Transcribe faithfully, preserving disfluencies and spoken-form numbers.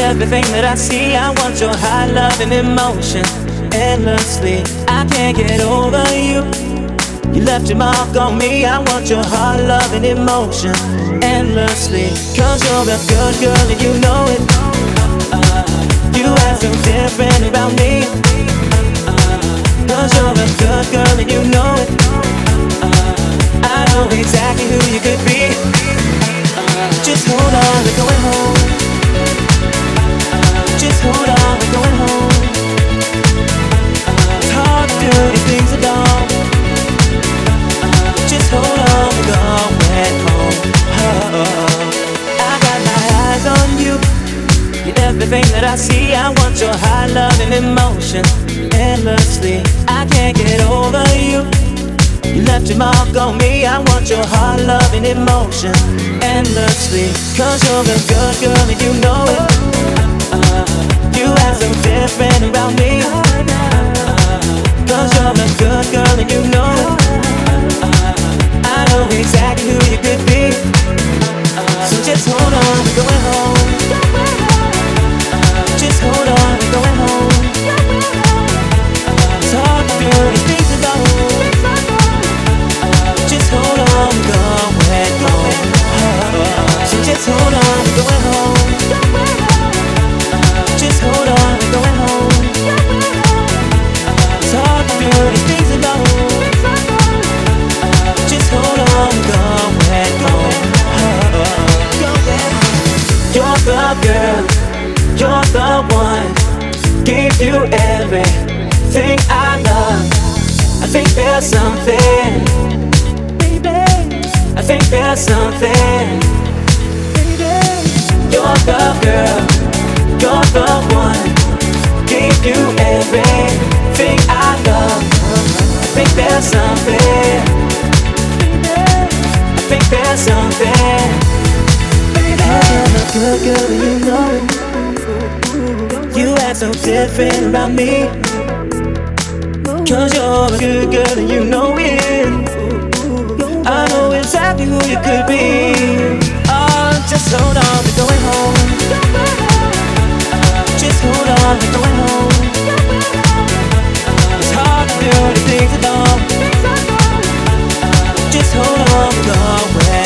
everything that I see. I want your high love and emotion endlessly. I can't get over you. You left your mark on me. I want your hard love and emotion endlessly. Cause you're a good girl and you know it. uh, You have something different about me. uh, Cause you're a good girl and you know it. uh, I know exactly who you could be. uh, Just hold on, we're going home. uh, Just hold on, we're going home. uh, It's hard to do these things alone. Just hold on, we're going home. Oh, I got my eyes on you. You're everything that I see. I want your high love and emotion endlessly. I can't get over you. You left your mark on me. I want your hard love and emotion endlessly. Cause you're a good girl and you know it. uh, You have something different about me. uh, Cause you're a good girl and you know it. I know exactly who you could be. uh, So just hold on, we're going home. uh, Just hold on, we're going home. uh, It's hard to do these things alone. uh, Just hold on, we're going home. uh, So just hold on, we're going home. uh, Just hold on, we're going home. uh, It's hard to do these things alone. Just hold on, going home. You're the girl, you're the one. Give you everything I love. I think there's something, baby. I think there's something, baby. You're the girl, you're the one. Give you everything I love. I think there's something, I think there's something, baby. I'm a good girl and you know it. You act so different about me. Cause you're a good girl and you know it. I know exactly who you could be. Oh, just hold on, we're going home. uh, Just hold on, we're going home. uh, It's hard to do the things alone. uh, Just hold on, we're going